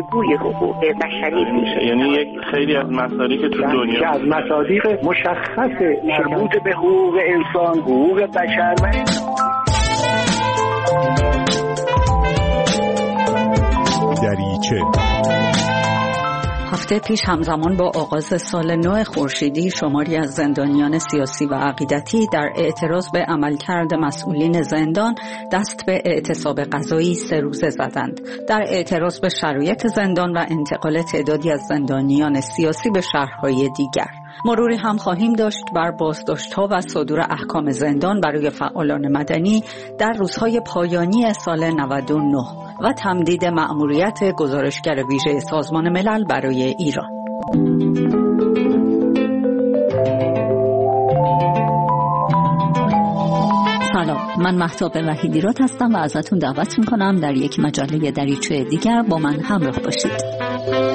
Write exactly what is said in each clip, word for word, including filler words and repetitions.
الگوی حقوق بشری میشه. یعنی یک خیلی از مصادیق که تو دنیا که از مصادیق مشخص مربوط به حقوق انسان، حقوق بشر و دریچه. هفته پیش همزمان با آغاز سال نو خورشیدی شماری از زندانیان سیاسی و عقیدتی در اعتراض به عملکرد مسئولین زندان دست به اعتصاب قضایی سه روزه زدند. در اعتراض به شرایط زندان و انتقال تعدادی از زندانیان سیاسی به شهرهای دیگر. مروری هم خواهیم داشت بر بازداشت‌ها و صدور احکام زندان برای فعالان مدنی در روزهای پایانی سال نود و نه و تمدید مأموریت گزارشگر ویژه سازمان ملل برای ایران. سلام، من مهتاب وحیدیراد هستم و ازتون دعوت میکنم در یک مجله دریچه دیگر با من همراه باشید.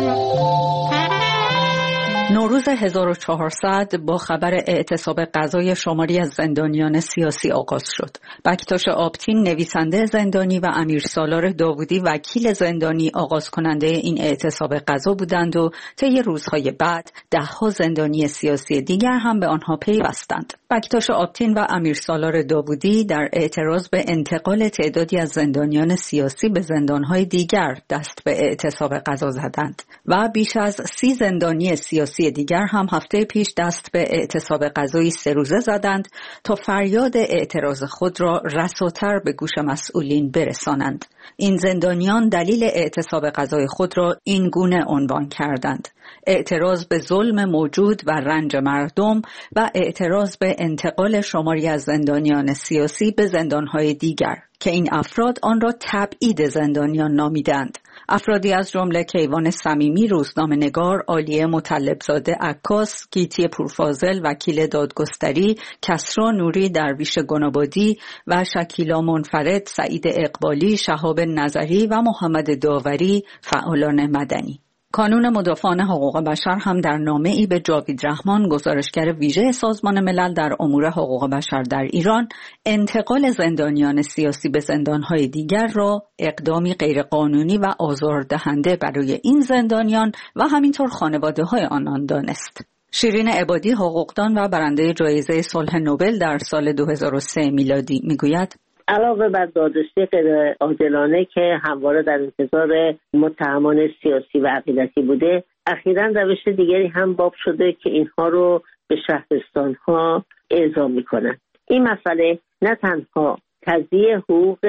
نوروز هزار و چهارصد با خبر اعتصاب قضای شماری از زندانیان سیاسی آغاز شد. بکتاش آبتین نویسنده زندانی و امیر سالار داوودی وکیل زندانی آغاز کننده این اعتصاب قضا بودند و طی روزهای بعد دهها زندانی سیاسی دیگر هم به آنها پیوستند. بکتاش آبتین و امیر سالار داوودی در اعتراض به انتقال تعدادی از زندانیان سیاسی به زندانهای دیگر دست به اعتصاب قضا زدند و بیش از سی زندانی سیاسی دیگر هم هفته پیش دست به اعتصاب قضایی سه روزه زدند تا فریاد اعتراض خود را رساتر به گوش مسئولین برسانند. این زندانیان دلیل اعتصاب قضای خود را این گونه عنوان کردند: اعتراض به ظلم موجود و رنج مردم و اعتراض به انتقال شماری از زندانیان سیاسی به زندانهای دیگر که این افراد آن را تبعید زندانیان نامیدند. افرادی از جمله کیوان صمیمی روزنامه‌نگار، عالیه مطلبزاده عکاس، گیتی پورفاضل وکیل دادگستری، کسرا نوری درویش گنابادی و شکیلا منفرد، سعید اقبالی، شهاب نظری و محمد داوری فعالان مدنی. کانون مدافعان حقوق بشر هم در نامه‌ای به جاوید رحمان گزارشگر ویژه سازمان ملل در امور حقوق بشر در ایران انتقال زندانیان سیاسی به زندانهای دیگر را اقدامی غیرقانونی و آزاردهنده برای این زندانیان و همینطور خانواده‌های آنان دانست. شیرین عبادی حقوقدان و برنده جایزه صلح نوبل در سال دو هزار و سه میلادی میگوید: علاوه بر دادرسی غیر عادلانه که همواره در انتظار متهمان سیاسی و عقیدتی بوده، اخیراً روش دیگری هم باب شده که اینها رو به شهرستان‌ها اعزام می‌کنند. این مسئله نه تنها تضییع حقوق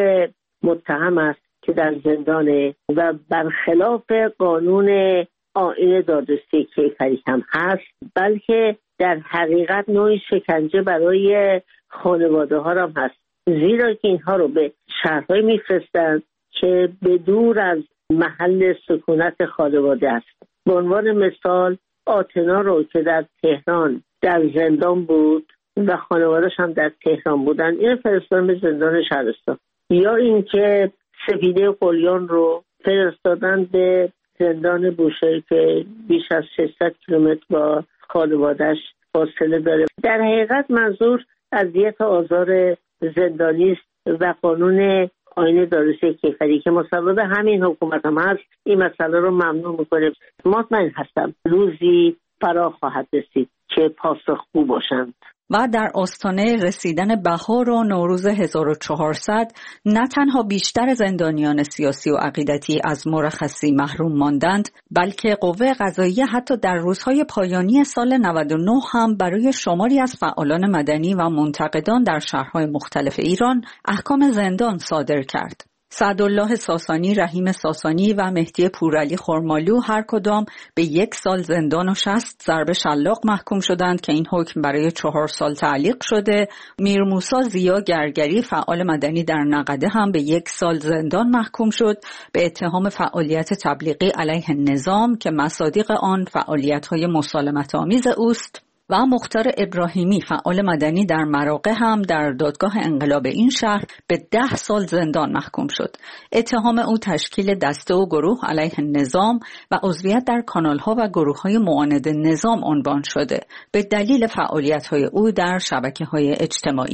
متهم است که در زندان و برخلاف قانون آیین دادرسی کیفری هم هست، بلکه در حقیقت نوعی شکنجه برای خانواده‌ها هم هست، زیرا که اینها رو به شهرهای میفرستند که به دور از محل سکونت خانواده است. به عنوان مثال آتنا رو که در تهران در زندان بود و خانواده‌اش هم در تهران بودن، این فرستادن به زندان شهرستان. یا اینکه سپیده قلیان رو فرستادن به زندان بوشهر که بیش از ششصد کیلومتر با خانواده‌اش فاصله داره. در حقیقت منظور اذیت آزار زندانی است و قانون آیین دادرسی کیفری که مصوب همین حکومت هم هست این مسئله رو ممنوع میکنه. مطمئن هستم روزی فرا خواهد رسید که پاسخگو باشند. و در آستانه رسیدن بهار و نوروز هزار و چهارصد نه تنها بیشتر زندانیان سیاسی و عقیدتی از مرخصی محروم ماندند، بلکه قوه قضاییه حتی در روزهای پایانی سال نود و نه هم برای شماری از فعالان مدنی و منتقدان در شهرهای مختلف ایران احکام زندان صادر کرد. سعدالله ساسانی، رحیم ساسانی و مهدی پورعلی خرمالو هر کدام به یک سال زندان و شصت ضرب شلاق محکوم شدند که این حکم برای چهار سال تعلیق شده. میر موسی زیا گرگری فعال مدنی در نقده هم به یک سال زندان محکوم شد به اتهام فعالیت تبلیغی علیه نظام که مصادیق آن فعالیت‌های مسالمت آمیز اوست. و مختار ابراهیمی فعال مدنی در مراغه هم در دادگاه انقلاب این شهر به ده سال زندان محکوم شد. اتهام او تشکیل دسته و گروه علیه نظام و عضویت در کانال‌ها و گروه‌های معاند نظام عنوان شده به دلیل فعالیت‌های او در شبکه‌های اجتماعی.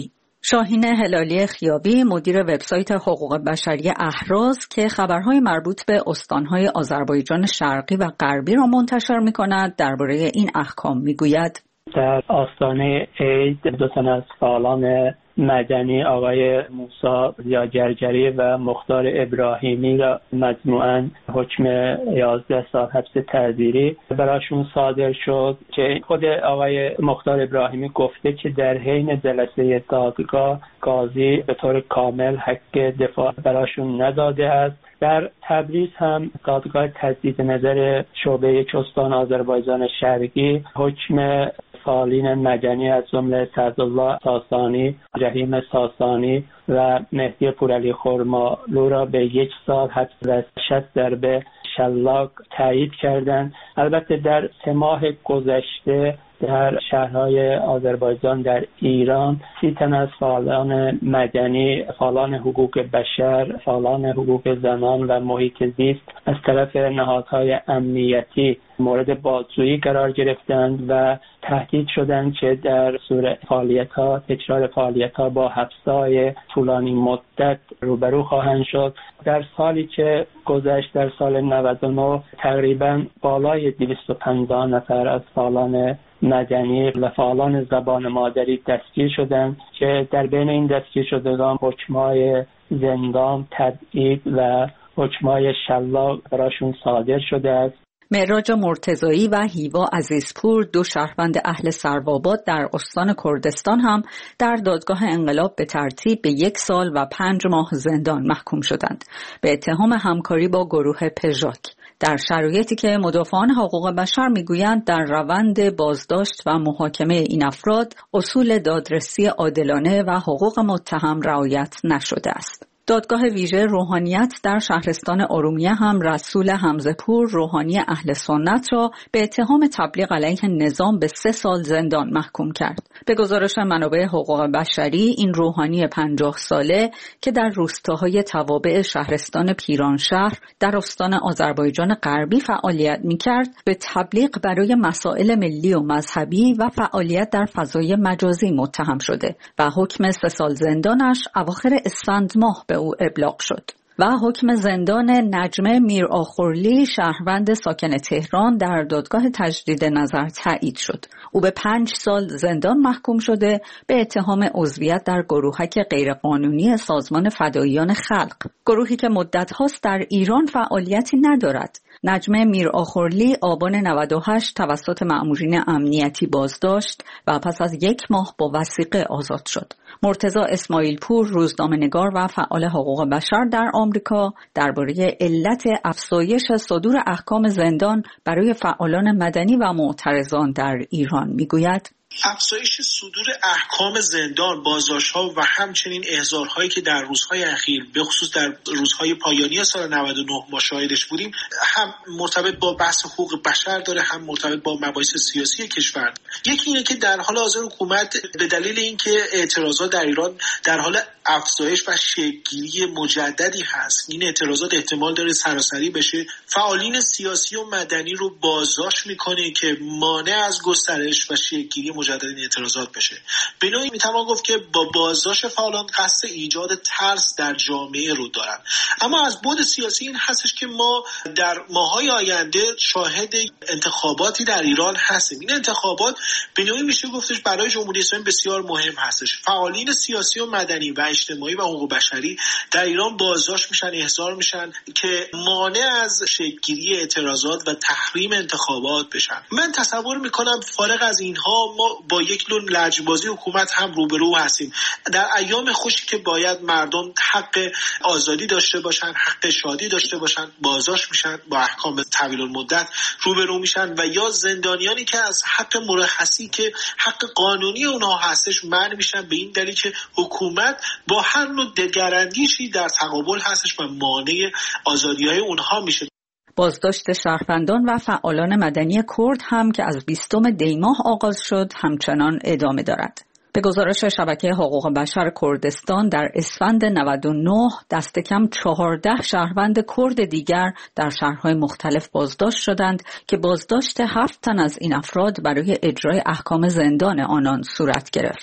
شاهین هلالی خیابی، مدیر وبسایت حقوق بشری اهراز که خبرهای مربوط به استانهای آذربایجان شرقی و غربی را منتشر می‌کند، درباره این احکام می‌گوید: در آستانه عید دو تن از فعالان مدنی آقای موسی زیادجرجری و مختار ابراهیمی را مجموعاً حکم یازده سال حبس تعزیری براشون صادر شد که خود آقای مختار ابراهیمی گفته که در حین جلسه دادگاه قاضی به طور کامل حق دفاع براشون نداده است. در تبریز هم دادگاه تجدید نظر شعبه استان آذربایجان شرقی حکم فعالین مدنی از جمله سعدالله ساسانی، رحیم ساسانی و مهدی پورعلی خرمالو را به یک سال حبس و شصت ضربه شلاق تایید کردند. البته در سه ماه گذشته در شهرهای آذربایجان در ایران سی تن از فعالان مدنی، فعالان حقوق بشر، فعالان حقوق زنان و محیط زیست از طرف نهادهای امنیتی مورد بازجویی قرار گرفتند و تهدید شدند که در صورت فعالیت‌ها تکرار فعالیت‌ها با حبس‌های طولانی مدت روبرو خواهند شد. در سالی که گذشت، در سال نود و نه، تقریباً بالای دویست و پنجاه نفر از فعالان مدنی و فعالان زبان مادری دستگیر شدند که در بین این دستگیر شدگان حکم‌های زندان، تبعید و حکم‌های شلاق براشون صادر شده است. معراج مرتضایی و هیوا عزیزپور، دو شهروند اهل سروآباد در استان کردستان، هم در دادگاه انقلاب به ترتیب به یک سال و پنج ماه زندان محکوم شدند به اتهام همکاری با گروه پژاک، در شرایطی که مدافعان حقوق بشر میگویند در روند بازداشت و محاکمه این افراد اصول دادرسی عادلانه و حقوق متهم رعایت نشده است. دادگاه ویژه روحانیت در شهرستان ارومیه هم رسول حمزه‌پور، روحانی اهل سنت، را به اتهام تبلیغ علیه نظام به سه سال زندان محکوم کرد. به گزارش منابع حقوق بشری، این روحانی پنجاه ساله که در روستاهای توابع شهرستان پیرانشهر در استان آذربایجان غربی فعالیت می‌کرد، به تبلیغ برای مسائل ملی و مذهبی و فعالیت در فضای مجازی متهم شده و حکم سه سال زندانش اواخر اسفند ماه به او ابلاغ شد. و حکم زندان نجمه میر آخورلی، شهروند ساکن تهران، در دادگاه تجدید نظر تایید شد. او به پنج سال زندان محکوم شده به اتهام عضویت در گروهک غیرقانونی سازمان فداییان خلق، گروهی که مدت هاست در ایران فعالیتی ندارد. نجمه میر آخورلی آبان نود و هشت توسط مأمورین امنیتی بازداشت و پس از یک ماه با وثیقه آزاد شد. مرتضی اسماعیل پور، روزنامه‌نگار و فعال حقوق بشر در آمریکا، درباره علت افزایش صدور احکام زندان برای فعالان مدنی و معترضان در ایران میگوید: افزایش صدور احکام زندان، بازداشت‌ها و همچنین احضارهایی که در روزهای اخیر به خصوص در روزهای پایانی سال نود و نه ما شاهدش بودیم، هم مرتبط با بحث حقوق بشر داره، هم مرتبط با مباحث سیاسی کشور. یکی اینه که در حال حاضر حکومت به دلیل اینکه اعتراضات در ایران در حال افزایش و شکل‌گیری مجددی هست، این اعتراضات احتمال داره سراسری بشه، فعالین سیاسی و مدنی رو بازداشت میکنه که مانع از گسترش و شکل‌گیری مجدد این اعتراضات بشه. به نوعی میتوان گفت که با بازداشت فعالان قصد ایجاد ترس در جامعه رو دارن. اما از بعد سیاسی این هستش که ما در ماهای آینده شاهد انتخاباتی در ایران هستیم. این انتخابات به نوعی میشه گفتش برای جمهوری اسلامی بسیار مهم هستش. فعالین سیاسی و مدنی و اجتماعی و حقوق بشری در ایران بازداشت میشن، احضار میشن که مانع از شکل‌گیری اعتراضات و تحریم انتخابات بشن. من تصور میکنم فارغ از اینها ما با یک نوع لجبازی حکومت هم روبرو هستیم. در ایام خوشی که باید مردم حق آزادی داشته باشن، حق شادی داشته باشن، بازداشت میشن، با احکام طویل المدت روبرو میشن و یا زندانیانی که از حق مرخصی که حق قانونی اونها هستش منع میشن به این دلیل که حکومت با هر نوع دلگرندیشی در تقابل هستش و مانع آزادی‌های اونها میشه. بازداشت شهروندان و فعالان مدنی کرد هم که از بیستم دی ماه آغاز شد همچنان ادامه دارد. به گزارش شبکه حقوق بشر کردستان، در اسفند نود و نه دست کم چهارده شهروند کرد دیگر در شهرهای مختلف بازداشت شدند که بازداشت هفت تن از این افراد برای اجرای احکام زندان آنان صورت گرفت.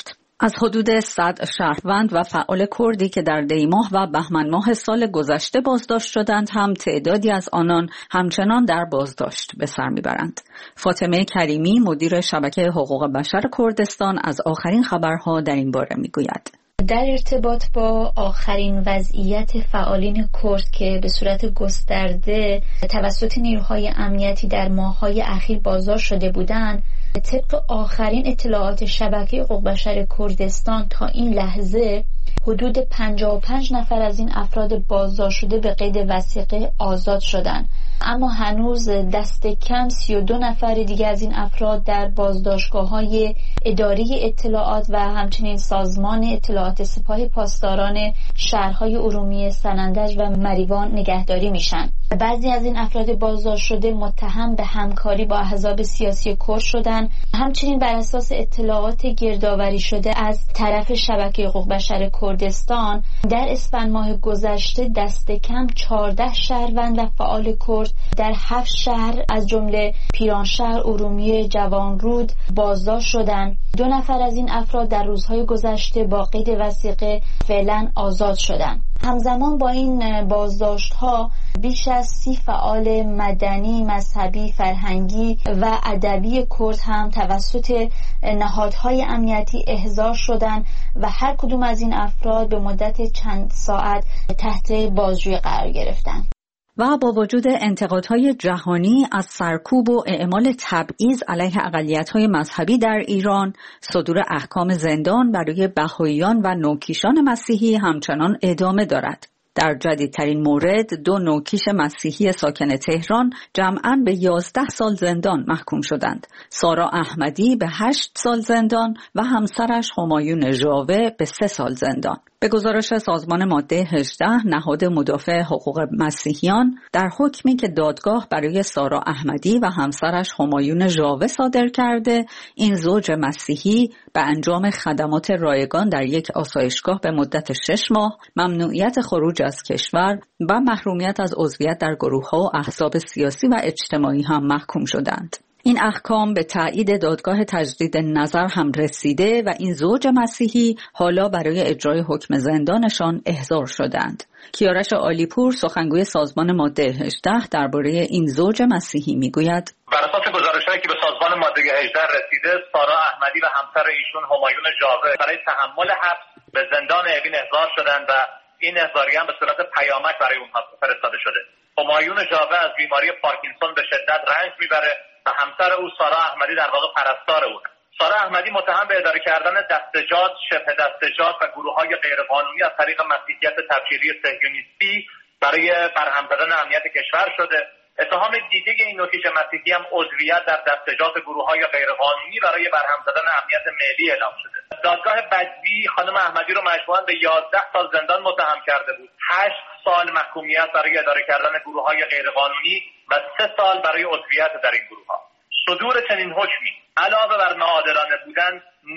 از حدود صد شهروند و فعال کردی که در دیماه و بهمن ماه سال گذشته بازداشت شدند هم تعدادی از آنان همچنان در بازداشت به سر میبرند. فاطمه کریمی مدیر شبکه حقوق بشر کردستان از آخرین خبرها در این باره میگوید. در ارتباط با آخرین وضعیت فعالین کرد که به صورت گسترده توسط نیروهای امنیتی در ماه‌های اخیر بازداشت شده بودند، طبق آخرین اطلاعات شبکه حقوق بشر کردستان تا این لحظه حدود پنجاه و پنج نفر از این افراد بازداشت شده به قید وثیقه آزاد شدند، اما هنوز دست کم سی و دو نفر دیگر از این افراد در بازداشتگاه‌های اداری اطلاعات و همچنین سازمان اطلاعات سپاه پاسداران شهرهای ارومیه، سنندج و مریوان نگهداری میشن. بعضی از این افراد بازداشت شده متهم به همکاری با احزاب سیاسی کرد شدند. همچنین بر اساس اطلاعات گردآوری شده از طرف شبکه حقوق بشر کردستان در اسفند ماه گذشته دست کم چهارده شهروند و فعال کرد در هفت شهر از جمله پیرانشهر، ارومیه، جوانرود بازداشت شدند. دو نفر از این افراد در روزهای گذشته با قید وثیقه فعلا آزاد شدند. همزمان با این بازداشت‌ها بیش از سی فعال مدنی، مذهبی، فرهنگی و ادبی کرد هم توسط نهادهای امنیتی احضار شدند و هر کدوم از این افراد به مدت چند ساعت تحت بازجویی قرار گرفتند. و با وجود انتقادهای جهانی از سرکوب و اعمال تبعیض علیه اقلیت‌های مذهبی در ایران، صدور احکام زندان برای بهائیان و نوکیشان مسیحی همچنان ادامه دارد. در جدیدترین مورد دو نوکیش مسیحی ساکن تهران جمعاً به یازده سال زندان محکوم شدند. سارا احمدی به هشت سال زندان و همسرش همایون ژاوه به سه سال زندان. به گزارش سازمان ماده هجده، نهاد مدافع حقوق مسیحیان در حکمی که دادگاه برای سارا احمدی و همسرش همایون ژاوه صادر کرده، این زوج مسیحی به انجام خدمات رایگان در یک آسایشگاه به مدت شش ماه، ممنوعیت خروج از کشور و محرومیت از عضویت در گروه‌ها و احزاب سیاسی و اجتماعی هم محکوم شدند. این احکام به تایید دادگاه تجدید نظر هم رسیده و این زوج مسیحی حالا برای اجرای حکم زندانشان احضار شدند. کیارش عالیپور سخنگوی سازمان ماده هجده درباره این زوج مسیحی میگوید: بر اساس گزارش‌هایی که به سازمان ماده هجده رسیده، سارا احمدی و همسر ایشون همایون ژاوه برای تحمل حبس به زندان اوین احضار شدند و این احضاری هم به صورت پیامک برای اونها فرستاده شده. همایون ژاوه از بیماری پارکینسون به شدت رنج میبره و همسر او سارا احمدی در واقع پرستار او. سارا احمدی متهم به اداره کردن دستجات، شبه دستجات و گروه‌های غیرقانونی از طریق مسیحیت تبشیری صهیونیستی برای برهم زدن امنیت کشور شده. اتهام دیگه این نوکیش مسیحی هم عضویت در دستجات گروه‌های غیرقانونی برای برهم زدن امنیت ملی اعلام شده. دادگاه بدوی خانم احمدی رو مجموعاً به یازده سال زندان متهم کرده بود. هشت سال محکومیت برای اداره کردن گروه‌های غیرقانونی و سه سال برای عضویت در این گروه‌ها. صدور چنین حکمی علاوه بر ناعادلانه بودن،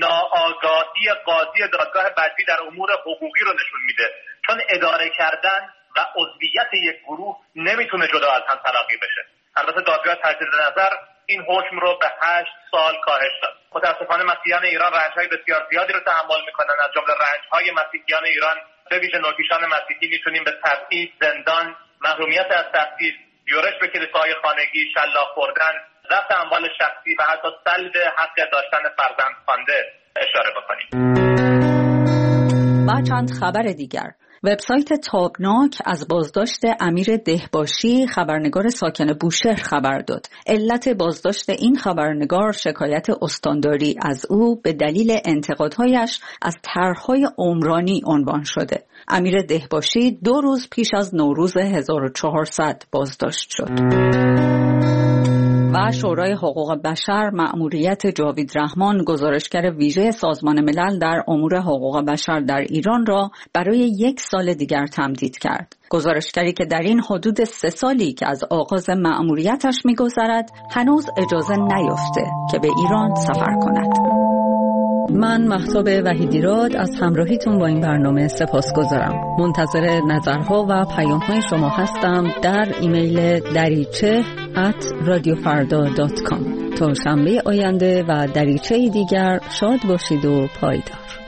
ناآگاهی قاضی دادگاه بدوی در امور حقوقی رو نشون میده، چون اداره کردن و عضویت یک گروه نمیتونه جدا از هم تلقی بشه. البته دادگاه تجدید نظر این حکم رو به هشت سال کاهش داد. متاسفانه مسیحیان ایران رنج‌های بسیار زیادی رو تحمل میکنن. از جمله رنج‌های مسیحیان ایران به ویژه نوکیشان مسیحی میتونیم به تبعیض، زندان، محرومیت از تحصیل، یورش به کلیساهای خانگی، شلاق خوردن، ضبط اموال شخصی و حتی سلب حق داشتن فرزند خوانده اشاره بکنیم. و چند خبر دیگر. وبسایت تابناک از بازداشت امیر دهباشی، خبرنگار ساکن بوشهر خبر داد. علت بازداشت این خبرنگار شکایت استانداری از او به دلیل انتقادهایش از طرح‌های عمرانی عنوان شده. امیر دهباشی دو روز پیش از نوروز هزار و چهارصد بازداشت شد. و شورای حقوق بشر مأموریت جاوید رحمان، گزارشگر ویژه سازمان ملل در امور حقوق بشر در ایران را برای یک سال دیگر تمدید کرد. گزارشگری که در این حدود سه سالی که از آغاز مأموریتش می‌گذرد هنوز اجازه نیافته که به ایران سفر کند. من مهتاب وحیدیراد از همراهیتون با این برنامه سپاسگزارم. منتظر نظرها و پیام‌های شما هستم در ایمیل دریچه ات رادیو فردا دات کام. تا شنبه آینده و دریچه دیگر شاد باشید و پایدار.